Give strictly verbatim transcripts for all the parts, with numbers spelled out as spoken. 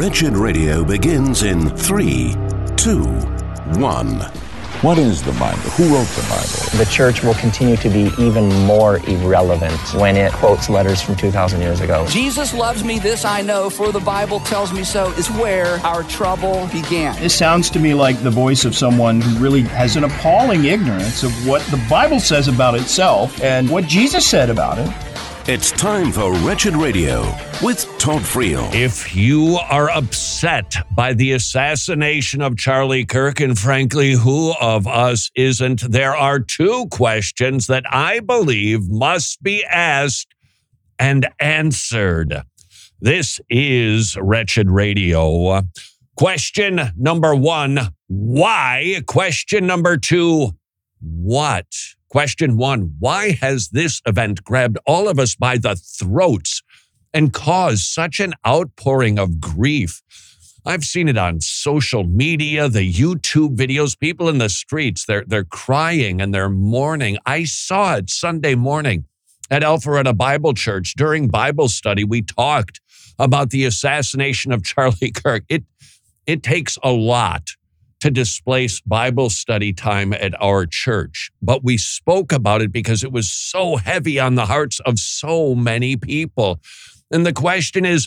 Wretched Radio begins in three, two, one. What is the Bible? Who wrote the Bible? The church will continue to be even more irrelevant when it quotes letters from two thousand years ago. Jesus loves me, this I know, for the Bible tells me so, is where our trouble began. This sounds to me like the voice of someone who really has an appalling ignorance of what the Bible says about itself and what Jesus said about it. It's time for Wretched Radio with Todd Friel. If you are upset by the assassination of Charlie Kirk, and frankly, who of us isn't, there are two questions that I believe must be asked and answered. This is Wretched Radio. Question number one, why? Question number two, what? Question one, why has this event grabbed all of us by the throats and caused such an outpouring of grief? I've seen it on social media, the YouTube videos, people in the streets, they're, they're crying and they're mourning. I saw it Sunday morning at Alpharetta Bible Church. During Bible study, we talked about the assassination of Charlie Kirk. It, it takes a lot to displace Bible study time at our church. But we spoke about it because it was so heavy on the hearts of so many people. And the question is,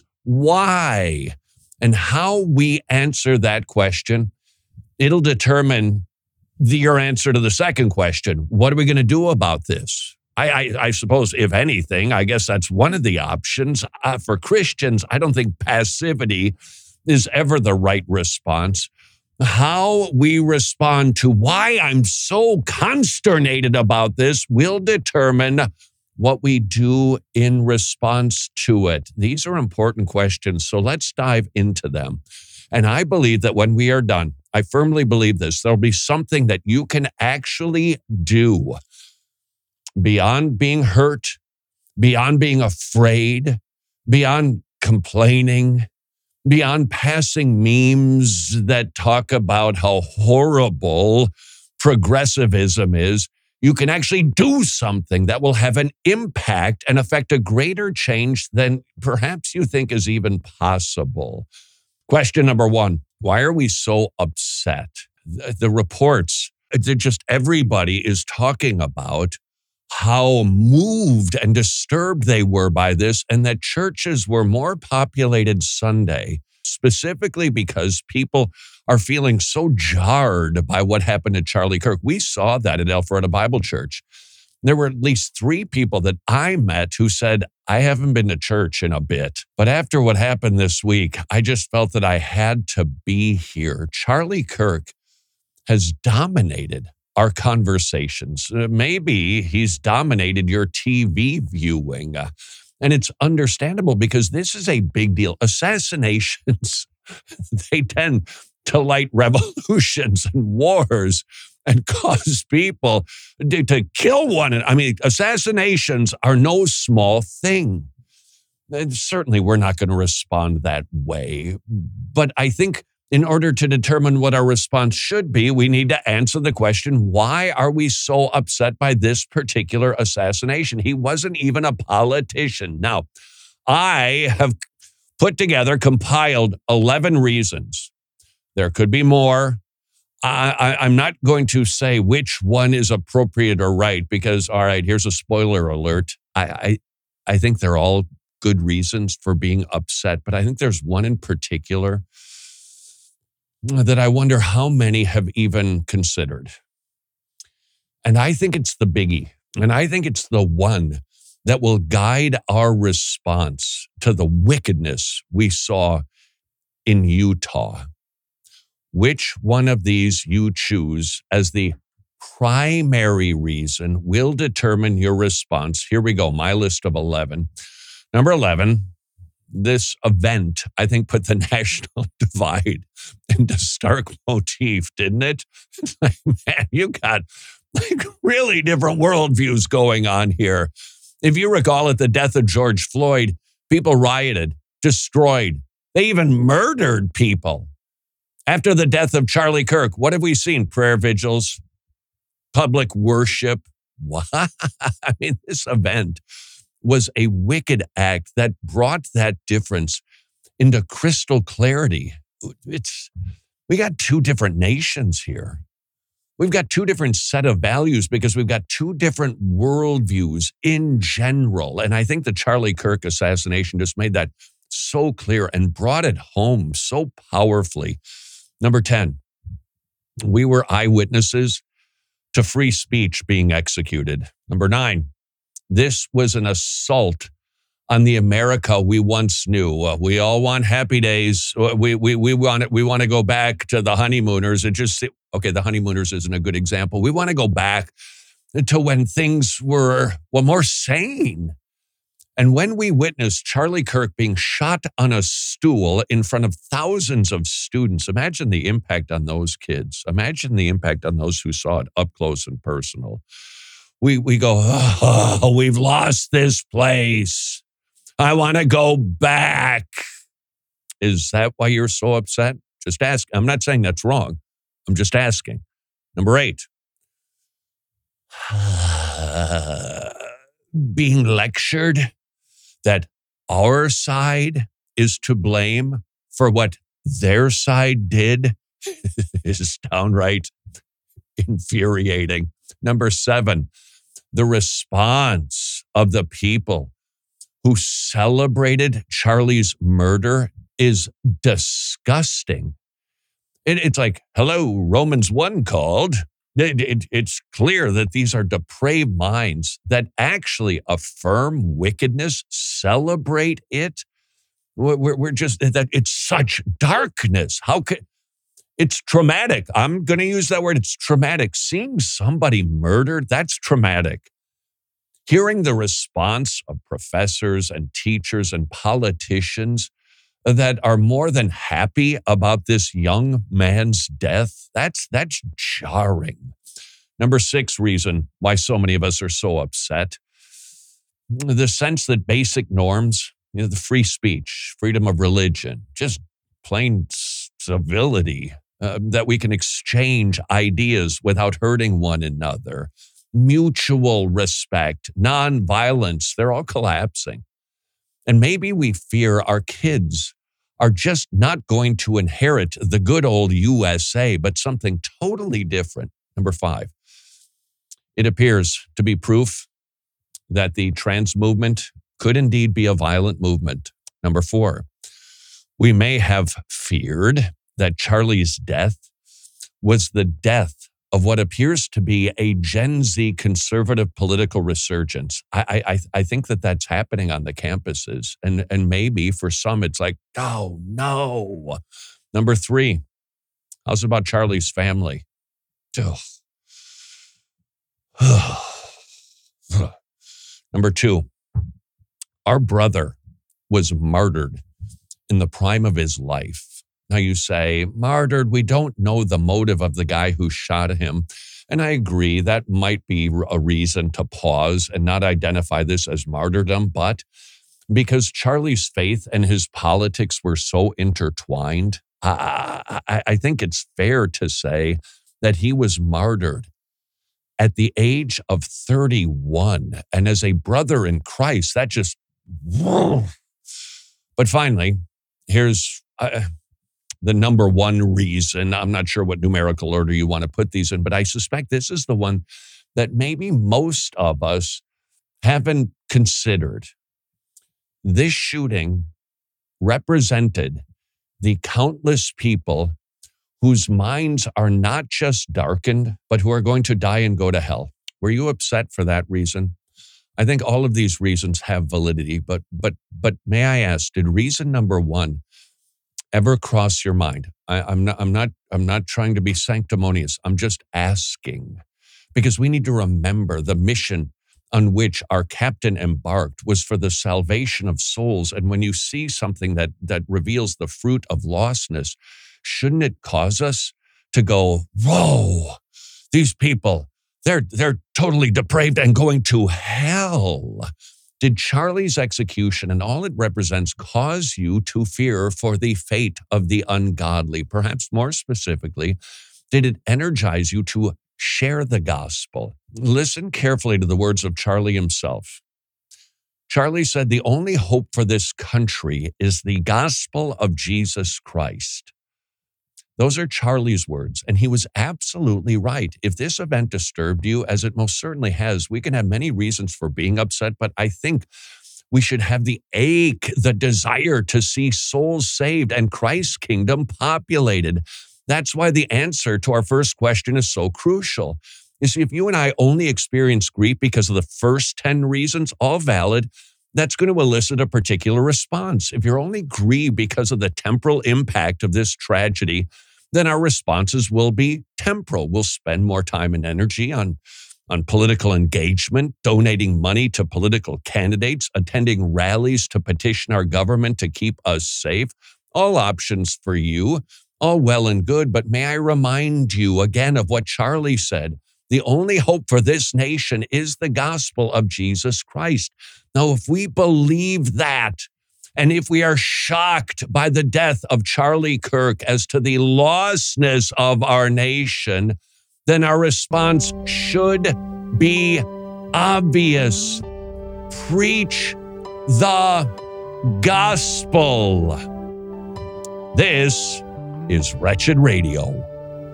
why? And how we answer that question, it'll determine the, your answer to the second question. What are we going to do about this? I, I, I suppose, if anything, I guess that's one of the options. Uh, for Christians, I don't think passivity is ever the right response. How we respond to why I'm so consternated about this will determine what we do in response to it. These are important questions, so let's dive into them. And I believe that when we are done, I firmly believe this, there'll be something that you can actually do beyond being hurt, beyond being afraid, beyond complaining, beyond passing memes that talk about how horrible progressivism is. You can actually do something that will have an impact and affect a greater change than perhaps you think is even possible. Question number one, why are we so upset? The, the reports, they're just everybody is talking about how moved and disturbed they were by this, and that churches were more populated Sunday, specifically because people are feeling so jarred by what happened to Charlie Kirk. We saw that at Alpharetta Bible Church. There were at least three people that I met who said, I haven't been to church in a bit, but after what happened this week, I just felt that I had to be here. Charlie Kirk has dominated our conversations. Uh, maybe he's dominated your T V viewing. Uh, and it's understandable because this is a big deal. Assassinations, they tend to light revolutions and wars and cause people to, to kill one. I mean, assassinations are no small thing. And certainly we're not going to respond that way. But I think in order to determine what our response should be, we need to answer the question, why are we so upset by this particular assassination? He wasn't even a politician. Now, I have put together, compiled eleven reasons. There could be more. I, I, I'm not going to say which one is appropriate or right because, all right, here's a spoiler alert. I, I, I think they're all good reasons for being upset, but I think there's one in particular that I wonder how many have even considered. And I think it's the biggie. And I think it's the one that will guide our response to the wickedness we saw in Utah. Which one of these you choose as the primary reason will determine your response. Here we go, my list of eleven. Number eleven, this event, I think, put the national divide into stark motif, didn't it? Like, man, you got like really different worldviews going on here. If you recall, at the death of George Floyd, people rioted, destroyed. They even murdered people. After the death of Charlie Kirk, what have we seen? Prayer vigils, public worship. What? I mean, this event was a wicked act that brought that difference into crystal clarity. It's we got two different nations here. We've got two different set of values because we've got two different worldviews in general. And I think the Charlie Kirk assassination just made that so clear and brought it home so powerfully. Number ten, we were eyewitnesses to free speech being executed. Number nine, this was an assault on the America we once knew. Uh, we all want happy days. We we we want it. We want to go back to the honeymooners. It just okay. The honeymooners isn't a good example. We want to go back to when things were well more sane. And when we witnessed Charlie Kirk being shot on a stool in front of thousands of students, imagine the impact on those kids. Imagine the impact on those who saw it up close and personal. We we go, oh, we've lost this place. I want to go back. Is that why you're so upset? Just ask. I'm not saying that's wrong. I'm just asking. Number eight. Being lectured that our side is to blame for what their side did is downright infuriating. Number seven, the response of the people who celebrated Charlie's murder is disgusting. It, it's like, hello, Romans one called. It, it, it's clear that these are depraved minds that actually affirm wickedness, celebrate it. We're, we're just, that it's such darkness. How could, it's traumatic. I'm going to use that word. It's traumatic. Seeing somebody murdered, that's traumatic. Hearing the response of professors and teachers and politicians that are more than happy about this young man's death, that's that's jarring. Number six reason why so many of us are so upset, the sense that basic norms, you know, the free speech, freedom of religion, just plain civility, uh, that we can exchange ideas without hurting one another, mutual respect, nonviolence, they're all collapsing. And maybe we fear our kids are just not going to inherit the good old U S A, but something totally different. Number five, it appears to be proof that the trans movement could indeed be a violent movement. Number four, we may have feared that Charlie's death was the death of what appears to be a Gen Z conservative political resurgence. I, I, I think that that's happening on the campuses. And, and maybe for some, it's like, oh, no. Number three, how's about Charlie's family? Number two, our brother was murdered in the prime of his life. Now you say, martyred, we don't know the motive of the guy who shot him. And I agree, that might be a reason to pause and not identify this as martyrdom. But because Charlie's faith and his politics were so intertwined, I, I, I think it's fair to say that he was martyred at the age of thirty-one. And as a brother in Christ, that just, whoa. But finally, here's... Uh, the number one reason, I'm not sure what numerical order you want to put these in, but I suspect this is the one that maybe most of us haven't considered. This shooting represented the countless people whose minds are not just darkened, but who are going to die and go to hell. Were you upset for that reason? I think all of these reasons have validity, but but but may I ask, did reason number one ever cross your mind? I, I'm not, I'm not, I'm not trying to be sanctimonious. I'm just asking, because we need to remember the mission on which our captain embarked was for the salvation of souls. And when you see something that that reveals the fruit of lostness, shouldn't it cause us to go, whoa, these people, they're they're totally depraved and going to hell? Did Charlie's execution and all it represents cause you to fear for the fate of the ungodly? Perhaps more specifically, did it energize you to share the gospel? Listen carefully to the words of Charlie himself. Charlie said the only hope for this country is the gospel of Jesus Christ. Those are Charlie's words, and he was absolutely right. If this event disturbed you, as it most certainly has, we can have many reasons for being upset, but I think we should have the ache, the desire to see souls saved and Christ's kingdom populated. That's why the answer to our first question is so crucial. You see, if you and I only experience grief because of the first ten reasons, all valid, that's going to elicit a particular response. If you're only grieved because of the temporal impact of this tragedy, then our responses will be temporal. We'll spend more time and energy on, on political engagement, donating money to political candidates, attending rallies to petition our government to keep us safe. All options for you, all well and good, but may I remind you again of what Charlie said. The only hope for this nation is the gospel of Jesus Christ. Now, if we believe that, and if we are shocked by the death of Charlie Kirk as to the lostness of our nation, then our response should be obvious. Preach the gospel. This is Wretched Radio.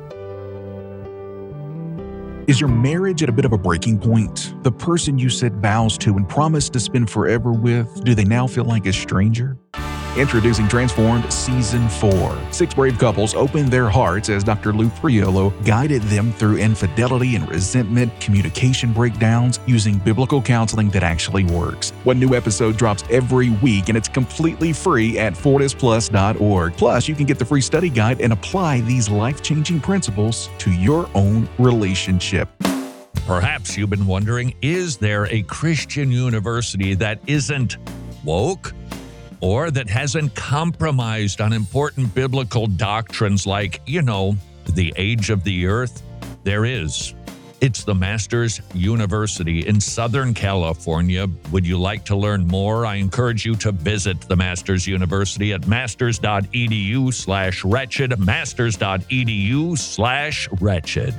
Is your marriage at a bit of a breaking point? The person you said vows to and promised to spend forever with, do they now feel like a stranger? Introducing Transformed Season four. Six brave couples opened their hearts as Doctor Lou Priolo guided them through infidelity and resentment, communication breakdowns, using biblical counseling that actually works. One new episode drops every week, and it's completely free at fortis plus dot org. Plus, you can get the free study guide and apply these life-changing principles to your own relationship. Perhaps you've been wondering, is there a Christian university that isn't woke? Or that hasn't compromised on important biblical doctrines like, you know, the age of the earth? There is. It's the Masters University in Southern California. Would you like to learn more? I encourage you to visit the Masters University at masters.edu slash wretched, masters.edu slash wretched.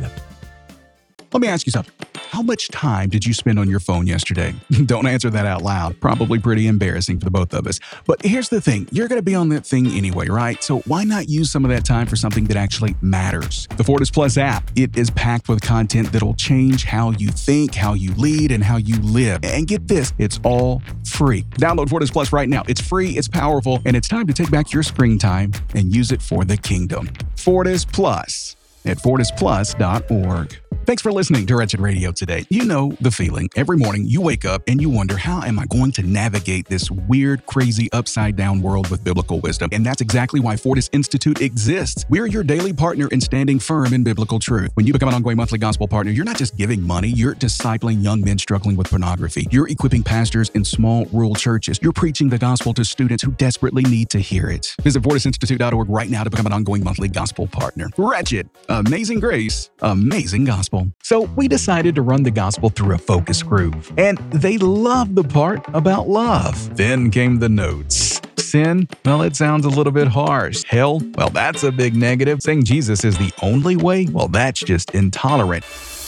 Let me ask you something. How much time did you spend on your phone yesterday? Don't answer that out loud. Probably pretty embarrassing for the both of us. But here's the thing. You're going to be on that thing anyway, right? So why not use some of that time for something that actually matters? The Fortis Plus app. It is packed with content that'll change how you think, how you lead, and how you live. And get this, it's all free. Download Fortis Plus right now. It's free, it's powerful, and it's time to take back your screen time and use it for the kingdom. Fortis Plus at fortis plus dot org. Thanks for listening to Wretched Radio today. You know the feeling. Every morning you wake up and you wonder, how am I going to navigate this weird, crazy, upside-down world with biblical wisdom? And that's exactly why Fortis Institute exists. We're your daily partner in standing firm in biblical truth. When you become an ongoing monthly gospel partner, you're not just giving money, you're discipling young men struggling with pornography. You're equipping pastors in small rural churches. You're preaching the gospel to students who desperately need to hear it. Visit fortis institute dot org right now to become an ongoing monthly gospel partner. Wretched, amazing grace, amazing gospel. So we decided to run the gospel through a focus group, and they loved the part about love. Then came the notes. Sin? Well, it sounds a little bit harsh. Hell? Well, that's a big negative. Saying Jesus is the only way? Well, that's just intolerant.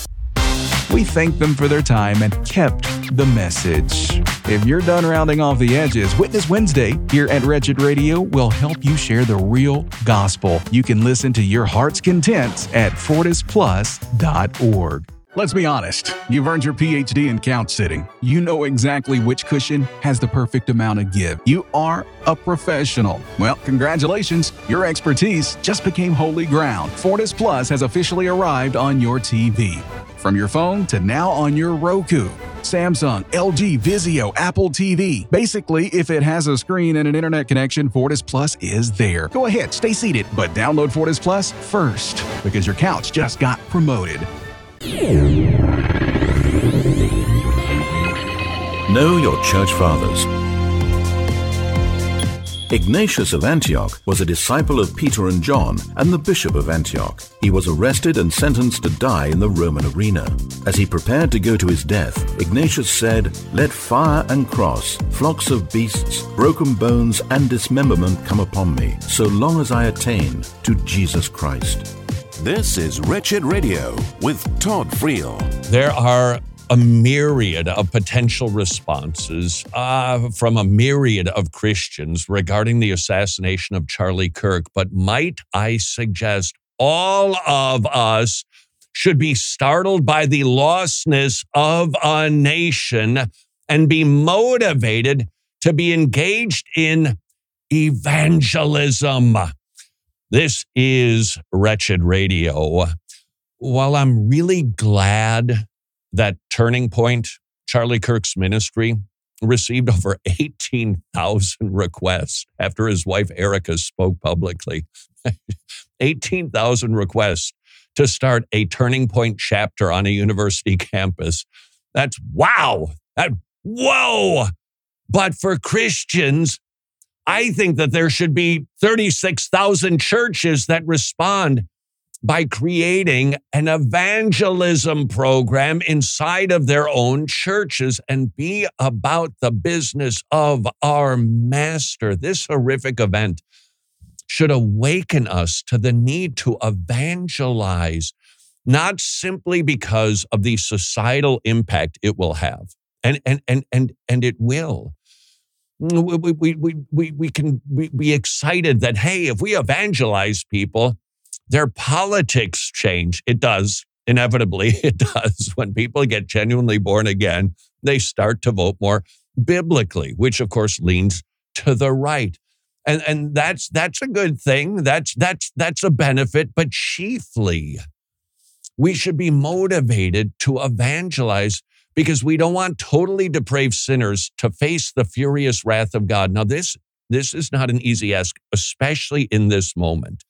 We thanked them for their time and kept the message. If you're done rounding off the edges, Witness Wednesday here at Wretched Radio will help you share the real gospel. You can listen to your heart's content at fortis plus dot org. Let's be honest, you've earned your P H D in couch sitting. You know exactly which cushion has the perfect amount of give. You are a professional. Well, congratulations, your expertise just became holy ground. Fortis Plus has officially arrived on your T V. From your phone to now on your Roku, Samsung, L G, Vizio, Apple T V. Basically, if it has a screen and an internet connection, Fortis Plus is there. Go ahead, stay seated, but download Fortis Plus first, because your couch just got promoted. Know your church fathers. Ignatius of Antioch was a disciple of Peter and John and the Bishop of Antioch. He was arrested and sentenced to die in the Roman arena. As he prepared to go to his death, Ignatius said, "Let fire and cross, flocks of beasts, broken bones and dismemberment come upon me, so long as I attain to Jesus Christ." This is Wretched Radio with Todd Friel. There are a myriad of potential responses uh, from a myriad of Christians regarding the assassination of Charlie Kirk. But might I suggest all of us should be startled by the lostness of a nation and be motivated to be engaged in evangelism. This is Wretched Radio. While I'm really glad that Turning Point, Charlie Kirk's ministry, received over eighteen thousand requests after his wife Erica spoke publicly. eighteen thousand requests to start a Turning Point chapter on a university campus. That's wow. That, whoa. But for Christians, I think that there should be thirty-six thousand churches that respond by creating an evangelism program inside of their own churches and be about the business of our Master. This horrific event should awaken us to the need to evangelize, not simply because of the societal impact it will have, and and and and and it will. We we we we we can be excited that, hey, if we evangelize people, their politics change. It does. Inevitably, it does. When people get genuinely born again, they start to vote more biblically, which of course leans to the right. And, and that's that's a good thing. That's that's that's a benefit. But chiefly, we should be motivated to evangelize because we don't want totally depraved sinners to face the furious wrath of God. Now, this this is not an easy ask, especially in this moment,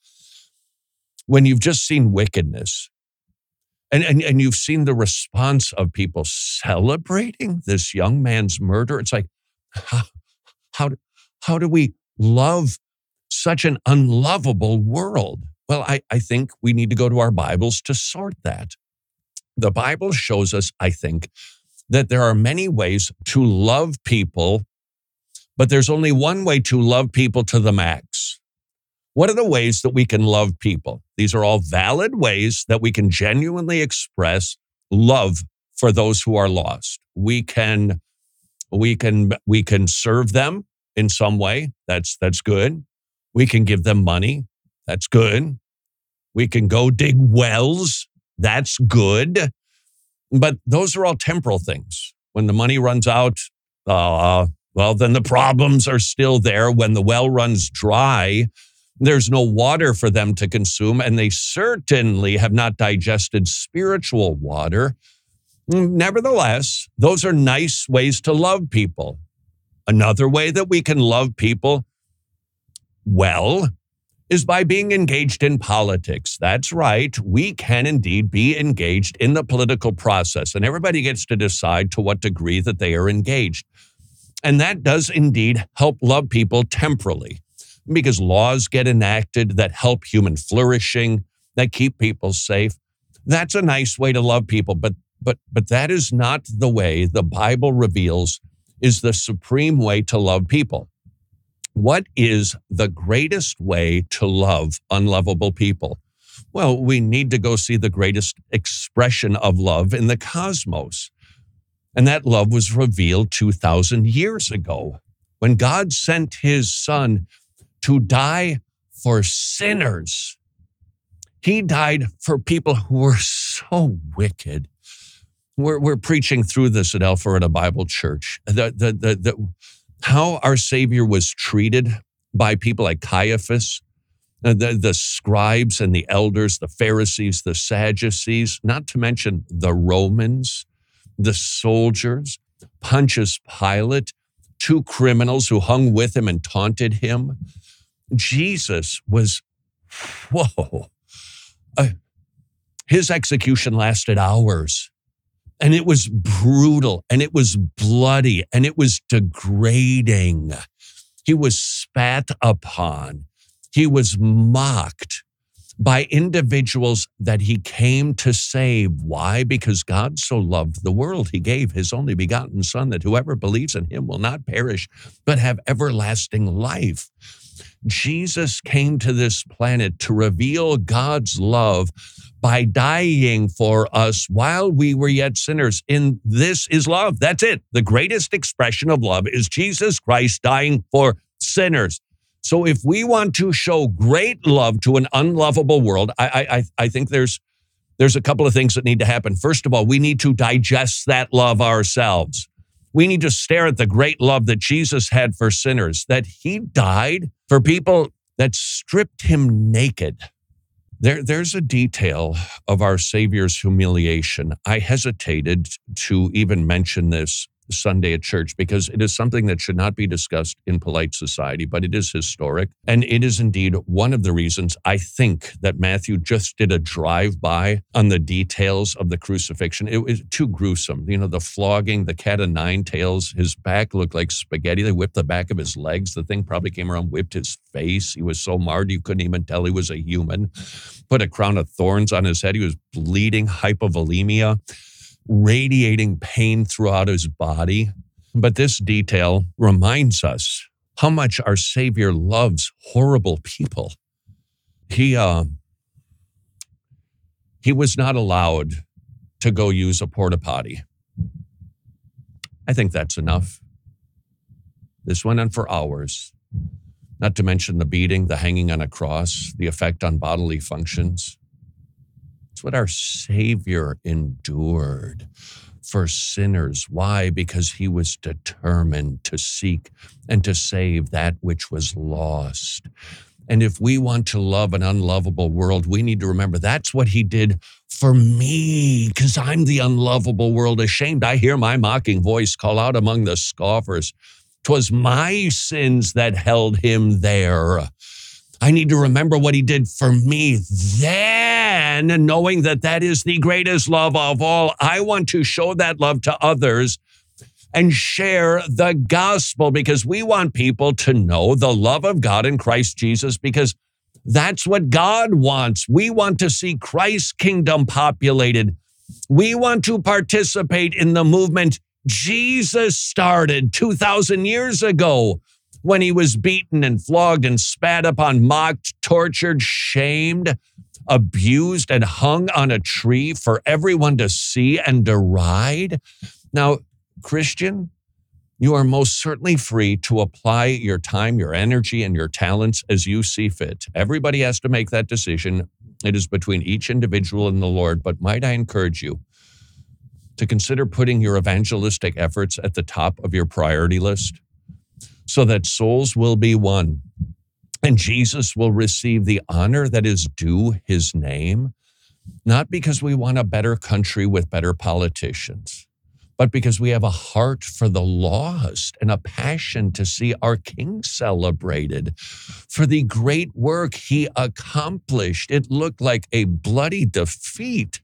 when you've just seen wickedness and, and, and you've seen the response of people celebrating this young man's murder. It's like, how, how, how do we love such an unlovable world? Well, I, I think we need to go to our Bibles to sort that. The Bible shows us, I think, that there are many ways to love people, but there's only one way to love people to the max. What are the ways that we can love people? These are all valid ways that we can genuinely express love for those who are lost. We can, we can, we can serve them in some way. That's, that's good. We can give them money. That's good. We can go dig wells. That's good. But those are all temporal things. When the money runs out, uh, well, then the problems are still there. When the well runs dry, there's no water for them to consume, and they certainly have not digested spiritual water. Nevertheless, those are nice ways to love people. Another way that we can love people well is by being engaged in politics. That's right. We can indeed be engaged in the political process, and everybody gets to decide to what degree that they are engaged. And that does indeed help love people temporally, because laws get enacted that help human flourishing, that keep people safe. That's a nice way to love people, but but but that is not the way the Bible reveals is the supreme way to love people. What is the greatest way to love unlovable people? Well, we need to go see the greatest expression of love in the cosmos. And that love was revealed two thousand years ago when God sent his son to die for sinners. He died for people who were so wicked. We're, we're preaching through this at Alpharetta Bible Church. The, the, the, the, how our Savior was treated by people like Caiaphas, the, the scribes and the elders, the Pharisees, the Sadducees, not to mention the Romans, the soldiers, Pontius Pilate, two criminals who hung with him and taunted him. Jesus was, whoa, uh, his execution lasted hours, and it was brutal, and it was bloody, and it was degrading. He was spat upon. He was mocked by individuals that he came to save. Why? Because God so loved the world. He gave his only begotten son that whoever believes in him will not perish, but have everlasting life. Jesus came to this planet to reveal God's love by dying for us while we were yet sinners. And this is love. That's it. The greatest expression of love is Jesus Christ dying for sinners. So if we want to show great love to an unlovable world, I, I, I think there's, there's a couple of things that need to happen. First of all, we need to digest that love ourselves. We need to stare at the great love that Jesus had for sinners, that he died for people that stripped him naked. There, there's a detail of our Savior's humiliation. I hesitated to even mention this Sunday at church because it is something that should not be discussed in polite society, but it is historic. And it is indeed one of the reasons I think that Matthew just did a drive-by on the details of the crucifixion. It was too gruesome. You know, the flogging, the cat of nine tails, his back looked like spaghetti. They whipped the back of his legs. The thing probably came around, whipped his face. He was so marred you couldn't even tell he was a human. Put a crown of thorns on his head. He was bleeding, hypovolemia, radiating pain throughout his body. But this detail reminds us how much our Savior loves horrible people. He, uh, he was not allowed to go use a porta potty. I think that's enough. This went on for hours, not to mention the beating, the hanging on a cross, the effect on bodily functions. It's what our Savior endured for sinners. Why? Because he was determined to seek and to save that which was lost. And if we want to love an unlovable world, we need to remember that's what he did for me, because I'm the unlovable world. Ashamed, I hear my mocking voice call out among the scoffers. 'Twas my sins that held him there. I need to remember what he did for me. Then, knowing that that is the greatest love of all, I want to show that love to others and share the gospel, because we want people to know the love of God in Christ Jesus, because that's what God wants. We want to see Christ's kingdom populated. We want to participate in the movement Jesus started two thousand years ago, when he was beaten and flogged and spat upon, mocked, tortured, shamed, abused, and hung on a tree for everyone to see and deride. Now, Christian, you are most certainly free to apply your time, your energy, and your talents as you see fit. Everybody has to make that decision. It is between each individual and the Lord. But might I encourage you to consider putting your evangelistic efforts at the top of your priority list, so that souls will be won and Jesus will receive the honor that is due his name, not because we want a better country with better politicians, but because we have a heart for the lost and a passion to see our King celebrated for the great work he accomplished. It looked like a bloody defeat.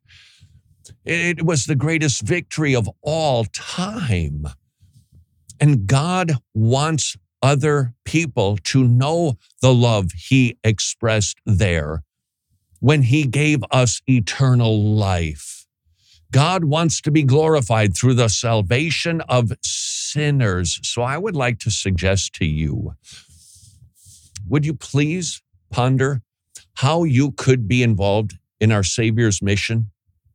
It was the greatest victory of all time. And God wants other people to know the love he expressed there when he gave us eternal life. God wants to be glorified through the salvation of sinners. So I would like to suggest to you, would you please ponder how you could be involved in our Savior's mission?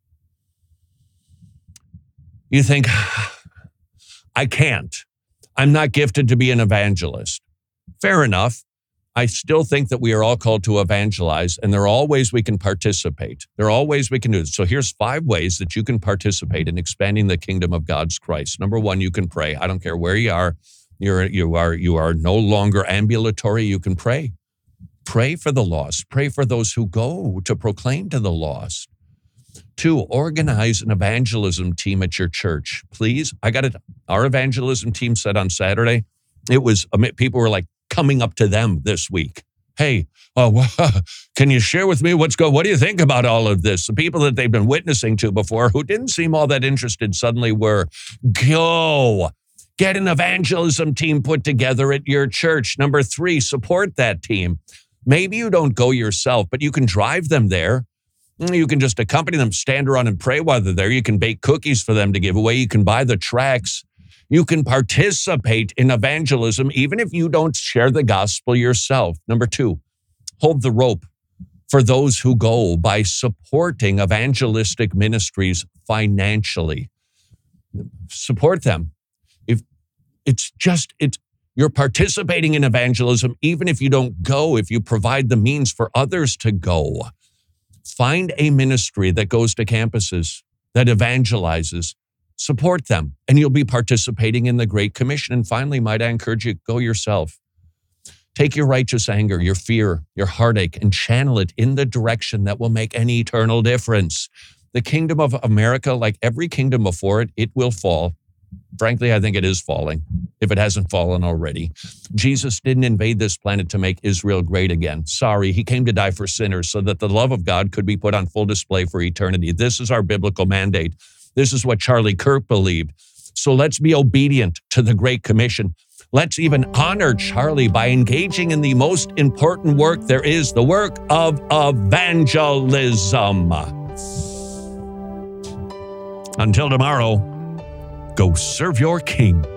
You think, I can't. I'm not gifted to be an evangelist. Fair enough. I still think that we are all called to evangelize, and there are all ways we can participate. There are all ways we can do this. So here's five ways that you can participate in expanding the kingdom of God's Christ. Number one, you can pray. I don't care where you are. You're, you are, you are no longer ambulatory. You can pray. Pray for the lost. Pray for those who go to proclaim to the lost. Two, organize an evangelism team at your church. Please, I got it. Our evangelism team said on Saturday, it was, people were like coming up to them this week. Hey, uh, can you share with me what's going, what do you think about all of this? The people that they've been witnessing to before who didn't seem all that interested suddenly were. Go, get an evangelism team put together at your church. Number three, support that team. Maybe you don't go yourself, but you can drive them there. You can just accompany them, stand around and pray while they're there. You can bake cookies for them to give away. You can buy the tracts. You can participate in evangelism even if you don't share the gospel yourself. Number two, hold the rope for those who go by supporting evangelistic ministries financially. Support them. If it's just, it's, you're participating in evangelism even if you don't go, if you provide the means for others to go. Find a ministry that goes to campuses, that evangelizes. Support them, and you'll be participating in the Great Commission. And finally, might I encourage you, go yourself. Take your righteous anger, your fear, your heartache, and channel it in the direction that will make an eternal difference. The kingdom of America, like every kingdom before it, it will fall. Frankly, I think it is falling, if it hasn't fallen already. Jesus didn't invade this planet to make Israel great again. Sorry, he came to die for sinners so that the love of God could be put on full display for eternity. This is our biblical mandate. This is what Charlie Kirk believed. So let's be obedient to the Great Commission. Let's even honor Charlie by engaging in the most important work there is, the work of evangelism. Until tomorrow, go serve your King.